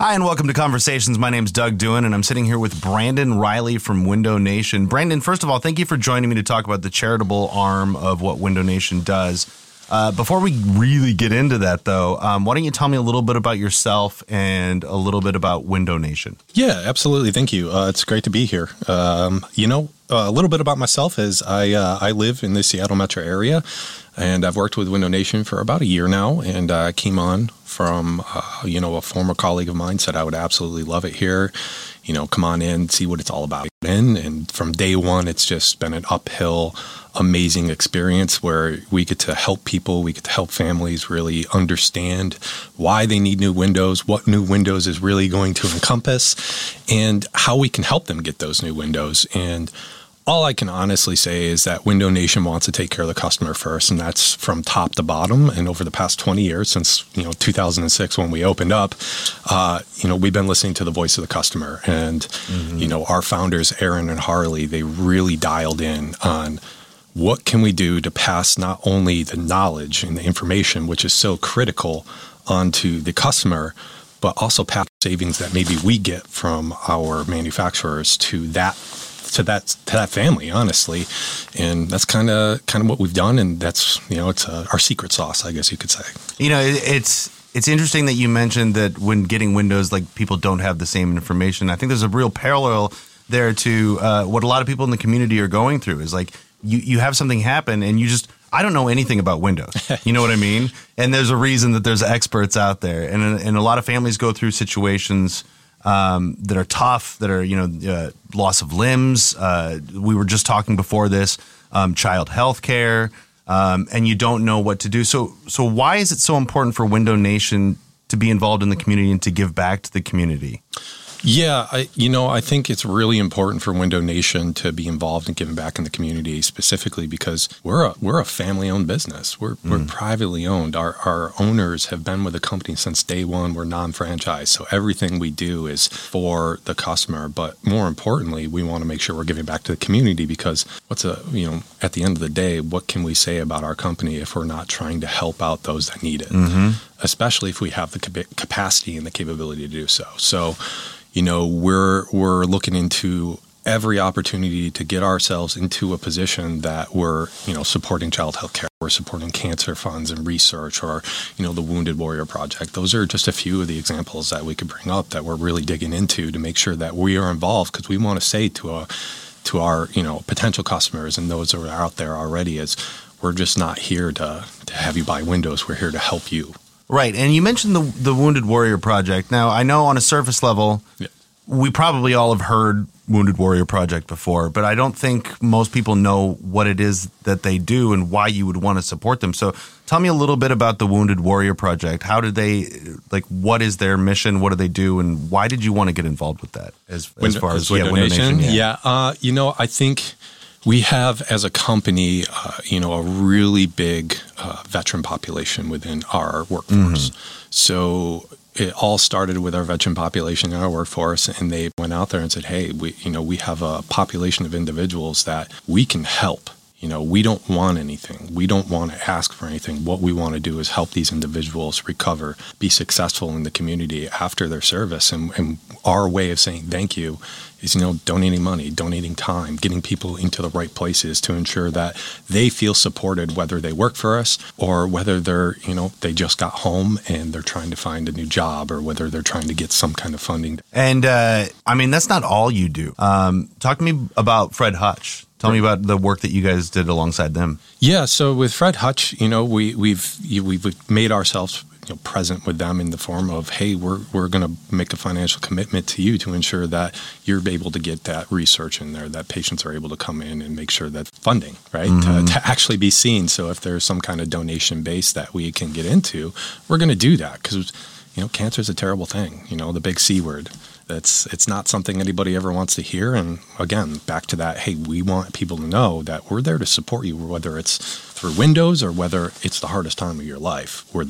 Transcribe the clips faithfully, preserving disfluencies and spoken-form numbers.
Hi, and welcome to Conversations. My name's Doug Doohan, and I'm sitting here with Brandon Riley from Window Nation. Brandon, first of all, thank you for joining me to talk about the charitable arm of what Window Nation does. Uh, before we really get into that, though, um, why don't you tell me a little bit about yourself and a little bit about Window Nation? Yeah, absolutely. Thank you. Uh, it's great to be here. Um, you know, uh, a little bit about myself is I uh, I live in the Seattle metro area, and I've worked with Window Nation for about a year now, and I uh, came on from, uh, you know, a former colleague of mine said I would absolutely love it here. You know, come on in, see what it's all about. And, and from day one, it's just been an uphill, amazing experience where we get to help people, we get to help families really understand why they need new windows, what new windows is really going to encompass, and how we can help them get those new windows. And all I can honestly say is that Window Nation wants to take care of the customer first, and that's from top to bottom. And over the past twenty years, since you know two thousand six when we opened up, uh, you know we've been listening to the voice of the customer. And mm-hmm. you know our founders, Aaron and Harley, they really dialed in on what can we do to pass not only the knowledge and the information, which is so critical, onto the customer, but also pass savings that maybe we get from our manufacturers to that. to that to that family, honestly. And that's kind of kind of what we've done, and that's, you know, it's uh, our secret sauce, I guess you could say. You know, it, it's it's interesting that you mentioned that when getting windows, like, people don't have the same information. I think there's a real parallel there to uh, what a lot of people in the community are going through is like you, you have something happen and you just, I don't know anything about windows. You know what I mean? And there's a reason that there's experts out there. And, and a lot of families go through situations Um, that are tough, that are, you know, uh, loss of limbs. Uh, we were just talking before this, um, child health care, um, and you don't know what to do. So, so why is it so important for Window Nation to be involved in the community and to give back to the community? Yeah, I, you know, I think it's really important for Window Nation to be involved in giving back in the community, specifically because we're a we're a family-owned business. We're mm. we're privately owned. Our our owners have been with the company since day one. We're non-franchised, so everything we do is for the customer. But more importantly, we want to make sure we're giving back to the community because what's a you know at the end of the day, what can we say about our company if we're not trying to help out those that need it, mm-hmm. especially if we have the capacity and the capability to do so. So. You know, we're we're looking into every opportunity to get ourselves into a position that we're, you know, supporting child health care, we're supporting cancer funds and research, or, you know, the Wounded Warrior Project. Those are just a few of the examples that we could bring up that we're really digging into to make sure that we are involved, because we want to say to a to our, you know, potential customers and those that are out there already is we're just not here to to have you buy windows. We're here to help you. Right. And you mentioned the the Wounded Warrior Project. Now, I know on a surface level, yeah. we probably all have heard Wounded Warrior Project before, but I don't think most people know what it is that they do and why you would want to support them. So tell me a little bit about the Wounded Warrior Project. How did they, like, what is their mission? What do they do? And why did you want to get involved with that as, as Window, far as, as Window, yeah, Window Nation? Nation? Yeah. yeah uh, you know, I think we have, as a company, uh, you know, a really big uh, veteran population within our workforce. Mm-hmm. So it all started with our veteran population in our workforce, and they went out there and said, hey, we, you know, we have a population of individuals that we can help. You know, we don't want anything. We don't want to ask for anything. What we want to do is help these individuals recover, be successful in the community after their service. And, and our way of saying thank you is, you know, donating money, donating time, getting people into the right places to ensure that they feel supported, whether they work for us or whether they're, you know, they just got home and they're trying to find a new job, or whether they're trying to get some kind of funding. And, uh, I mean, that's not all you do. Um, talk to me about Fred Hutch. Tell me about the work that you guys did alongside them. Yeah, so with Fred Hutch, you know, we, we've we've made ourselves, you know, present with them in the form of, hey, we're we're going to make a financial commitment to you to ensure that you're able to get that research in there, that patients are able to come in and make sure that funding, right, mm-hmm. to, to actually be seen. So if there's some kind of donation base that we can get into, we're going to do that because, you know, cancer is a terrible thing, you know, the big C word. That's it's not something anybody ever wants to hear. And again, back to that, hey, we want people to know that we're there to support you, whether it's through windows or whether it's the hardest time of your life, we're there.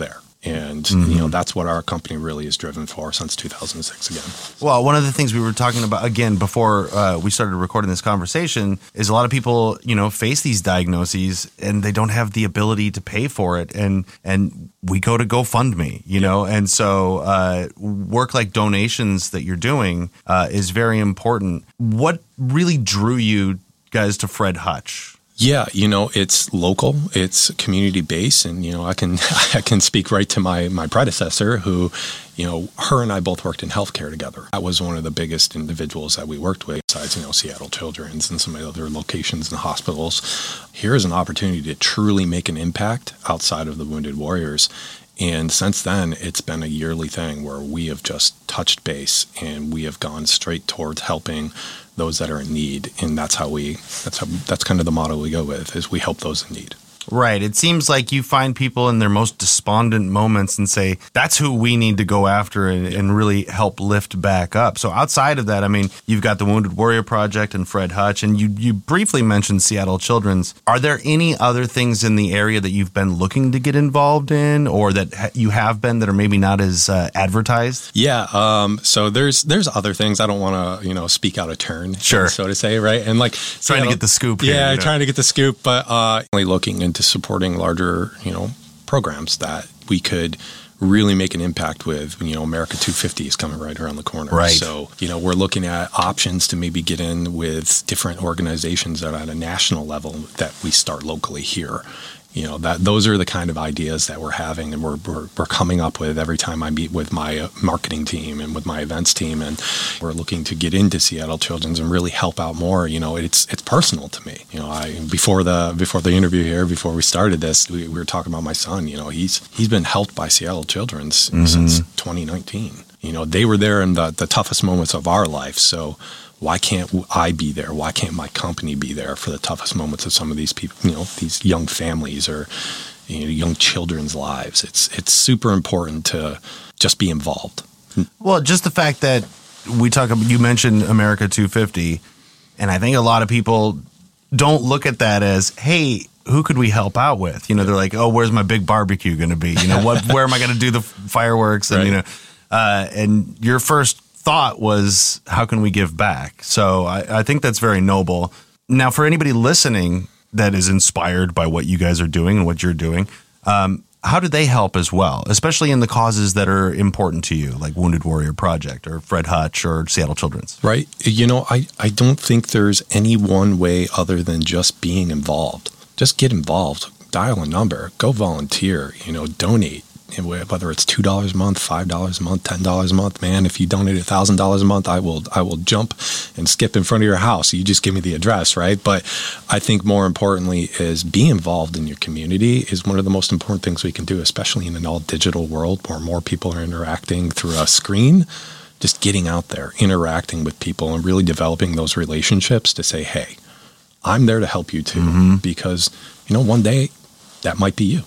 And, mm-hmm. you know, that's what our company really is driven for since two thousand six again. Well, one of the things we were talking about, again, before uh, we started recording this conversation is a lot of people, you know, face these diagnoses and they don't have the ability to pay for it. And, and we go to GoFundMe, you know, and so uh, work like donations that you're doing uh, is very important. What really drew you guys to Fred Hutch? Yeah, you know, it's local, it's community based, and you know, I can I can speak right to my my predecessor, who, you know, her and I both worked in healthcare together. That was one of the biggest individuals that we worked with, besides, you know, Seattle Children's and some of the other locations and hospitals. Here is an opportunity to truly make an impact outside of the Wounded Warriors. And since then, it's been a yearly thing where we have just touched base and we have gone straight towards helping those that are in need. And that's how we, that's how, that's kind of the motto we go with, is we help those in need. Right. It seems like you find people in their most despondent moments and say, that's who we need to go after and, and really help lift back up. So outside of that, I mean, you've got the Wounded Warrior Project and Fred Hutch, and you, you briefly mentioned Seattle Children's. Are there any other things in the area that you've been looking to get involved in, or that ha- you have been that are maybe not as uh, advertised? Yeah. Um, so there's there's other things. I don't want to, you know, speak out of turn, sure, so to say, right? And like trying Seattle, to get the scoop. Yeah, here, you know? trying to get the scoop, but uh, only looking into to supporting larger, you know, programs that we could really make an impact with. You know, America two fifty is coming right around the corner. Right. So, you know, we're looking at options to maybe get in with different organizations that are at a national level that we start locally here. You know, that those are the kind of ideas that we're having and we're, we're we're coming up with every time I meet with my marketing team and with my events team, and we're looking to get into Seattle Children's and really help out more. You know, it's it's personal to me. You know, I before the before the interview here, before we started this, we, we were talking about my son. You know, he's he's been helped by Seattle Children's mm-hmm. since twenty nineteen. You know, they were there in the the toughest moments of our life. So why can't I be there? Why can't my company be there for the toughest moments of some of these people, you know, these young families or, you know, young children's lives? It's it's super important to just be involved. Well, just the fact that we talk about, you mentioned America two fifty, and I think a lot of people don't look at that as, hey, who could we help out with? You know, they're like, oh, where's my big barbecue going to be? You know, what, where am I going to do the fireworks? And, right. you know, uh, and your first thought was, how can we give back? So I, I think that's very noble. Now, for anybody listening that is inspired by what you guys are doing and what you're doing, um, how do they help as well, especially in the causes that are important to you, like Wounded Warrior Project or Fred Hutch or Seattle Children's? Right. You know, I, I don't think there's any one way other than just being involved. Just get involved. Dial a number. Go volunteer. You know, donate. Whether it's two dollars a month, five dollars a month, ten dollars a month, man, if you donate one thousand dollars a month, I will I will jump and skip in front of your house. You just give me the address, right? But I think more importantly is be involved in your community is one of the most important things we can do, especially in an all-digital world where more people are interacting through a screen. Just getting out there, interacting with people and really developing those relationships to say, hey, I'm there to help you too. Mm-hmm. Because, you know, one day that might be you.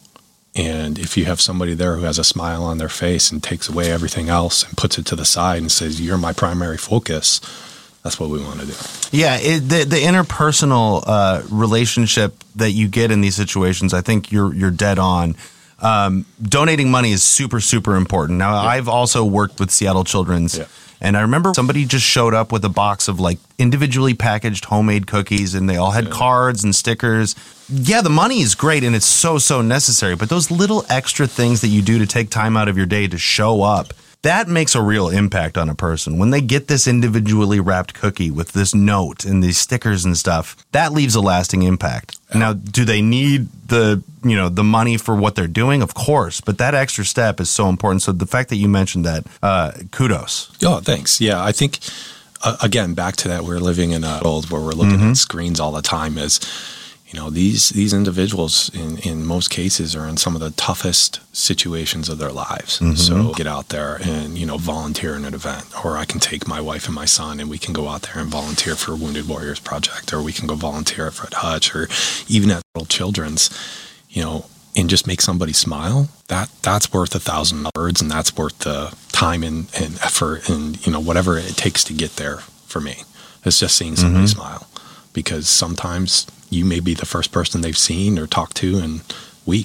And if you have somebody there who has a smile on their face and takes away everything else and puts it to the side and says, you're my primary focus, that's what we want to do. Yeah, it, the the interpersonal uh, relationship that you get in these situations, I think you're you're dead on. Um, donating money is super, super important. Now, yeah. I've also worked with Seattle Children's. Yeah. And I remember somebody just showed up with a box of like individually packaged homemade cookies, and they all had yeah. cards and stickers. Yeah, the money is great and it's so, so necessary. But those little extra things that you do to take time out of your day to show up, that makes a real impact on a person. When they get this individually wrapped cookie with this note and these stickers and stuff, that leaves a lasting impact. Yeah. Now, do they need the, you know, the money for what they're doing? Of course, but that extra step is so important. So the fact that you mentioned that, uh, kudos. Oh, thanks. Yeah, I think, uh, again, back to that, we're living in a world where we're looking mm-hmm. at screens all the time. Is You know, these these individuals in, in most cases are in some of the toughest situations of their lives. Mm-hmm. So get out there and, you know, volunteer in an event. Or I can take my wife and my son and we can go out there and volunteer for Wounded Warriors Project. Or we can go volunteer at Fred Hutch or even at Little Children's, you know, and just make somebody smile. That that's worth a thousand words, and that's worth the time and, and effort and, you know, whatever it takes to get there for me. It's just seeing somebody mm-hmm. smile. Because sometimes you may be the first person they've seen or talked to in weeks,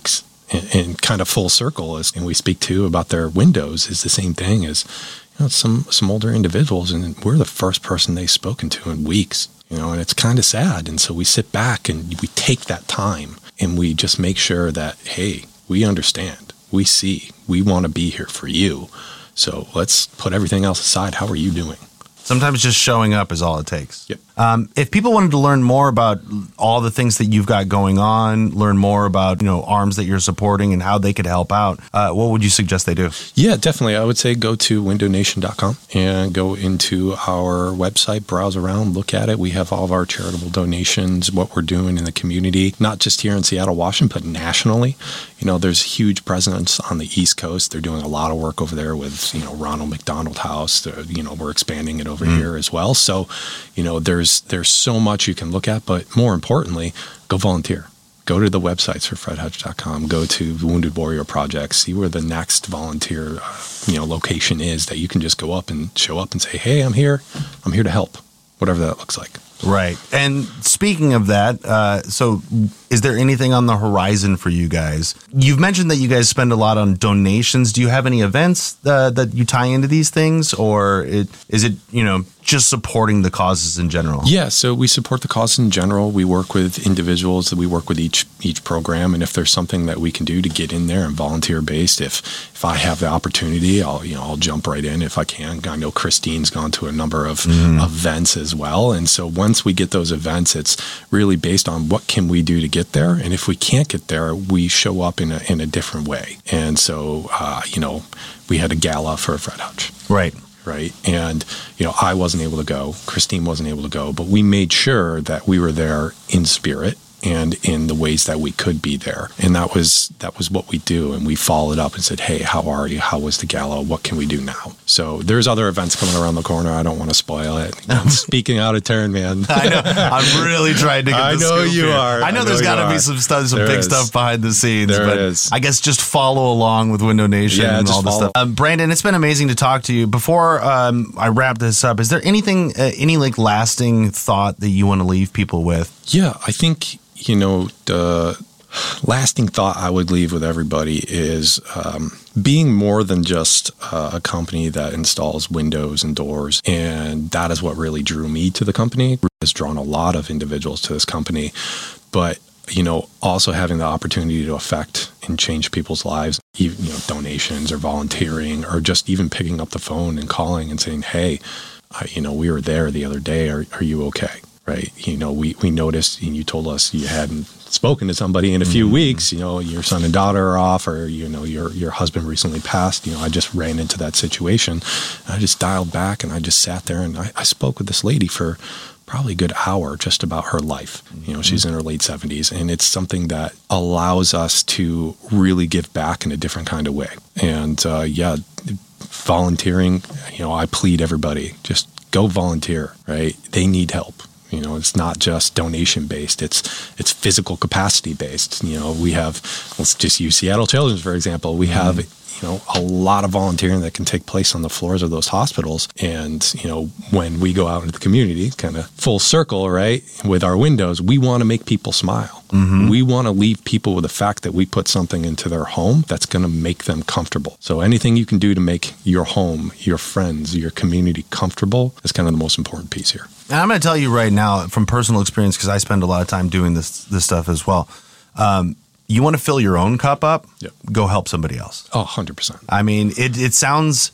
and, and kind of full circle is, and we speak to about their windows is the same thing as, you know, some, some older individuals, and we're the first person they've spoken to in weeks, you know, and it's kind of sad. And so we sit back and we take that time and we just make sure that, hey, we understand, we see, we want to be here for you. So let's put everything else aside. How are you doing? Sometimes just showing up is all it takes. Yep. Um, if people wanted to learn more about all the things that you've got going on, learn more about, you know, arms that you're supporting and how they could help out, uh, what would you suggest they do? Yeah, definitely. I would say go to window nation dot com and go into our website, browse around, look at it. We have all of our charitable donations, what we're doing in the community, not just here in Seattle, Washington, but nationally. You know, there's huge presence on the East Coast. They're doing a lot of work over there with, you know, Ronald McDonald House. They're, you know, we're expanding it over mm. here as well. So, you know, there's there's so much you can look at, but more importantly, go volunteer. Go to the websites for fred hutch dot com. Go to the Wounded Warrior Project. See where the next volunteer, uh, you know, location is that you can just go up and show up and say, "Hey, I'm here. I'm here to help." Whatever that looks like. Right. And speaking of that, uh, so is there anything on the horizon for you guys? You've mentioned that you guys spend a lot on donations. Do you have any events uh, that you tie into these things, or it, is it, you know, just supporting the causes in general? Yeah, so we support the cause in general. We work with individuals. We work with each each program, and if there's something that we can do to get in there and volunteer based, if if I have the opportunity, I'll you know I'll jump right in if I can. I know Christine's gone to a number of mm. events as well, and so once we get those events, it's really based on what can we do to get there, and if we can't get there, we show up in a in a different way. And so uh, you know we had a gala for Fred Hutch, right. Right. And, you know, I wasn't able to go. Christine wasn't able to go. But we made sure that we were there in spirit and in the ways that we could be there. And that was that was what we do. And we followed up and said, hey, how are you? How was the gala? What can we do now? So there's other events coming around the corner. I don't want to spoil it. I'm speaking out of turn, man. I know. I'm really trying to get I the know scoop you here. are. I know, I know there's got to be are. some stuff, some there big is. stuff behind the scenes. There but is. I guess just follow along with Window Nation yeah, and all this follow. stuff. Um, Brandon, it's been amazing to talk to you. Before um, I wrap this up, is there anything, uh, any like lasting thought that you want to leave people with? Yeah, I think, you know, the lasting thought I would leave with everybody is um, being more than just uh, a company that installs windows and doors. And that is what really drew me to the company. It has drawn a lot of individuals to this company. But, you know, also having the opportunity to affect and change people's lives, even, you know, donations or volunteering or just even picking up the phone and calling and saying, hey, uh, you know, we were there the other day. Are, are you okay? Right. You know, we, we noticed and you told us you hadn't spoken to somebody in a few mm-hmm. weeks, you know, your son and daughter are off, or, you know, your, your husband recently passed. You know, I just ran into that situation. And I just dialed back and I just sat there and I, I spoke with this lady for probably a good hour just about her life. You know, mm-hmm. she's in her late seventies, and it's something that allows us to really give back in a different kind of way. And uh, yeah, volunteering, you know, I plead everybody, just go volunteer, right? They need help. You know, it's not just donation based. It's it's physical capacity based. You know, we have, let's just use Seattle Children's, for example. We have, you know, a lot of volunteering that can take place on the floors of those hospitals. And, you know, when we go out into the community, kind of full circle, right, with our windows, we want to make people smile. Mm-hmm. We want to leave people with the fact that we put something into their home that's going to make them comfortable. So anything you can do to make your home, your friends, your community comfortable is kind of the most important piece here. And I'm going to tell you right now from personal experience, because I spend a lot of time doing this this stuff as well. Um, you want to fill your own cup up, yep. Go help somebody else. Oh, one hundred percent. I mean, it, it sounds,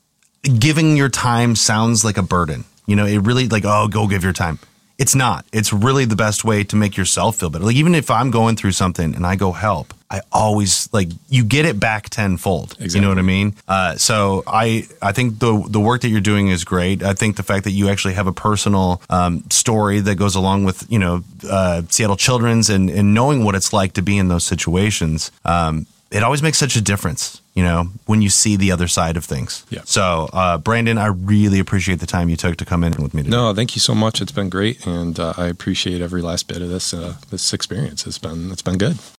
giving your time sounds like a burden. You know, it really like, oh, go give your time. It's not. It's really the best way to make yourself feel better. Like, even if I'm going through something and I go help, I always, like, you get it back tenfold. Exactly. You know what I mean? Uh, so I I think the the work that you're doing is great. I think the fact that you actually have a personal um, story that goes along with, you know, uh, Seattle Children's and, and knowing what it's like to be in those situations, um, it always makes such a difference, you know, when you see the other side of things. Yeah. So, uh, Brandon, I really appreciate the time you took to come in with me today. No, thank you so much. It's been great, and uh, I appreciate every last bit of this uh, this experience. It's been it's been good.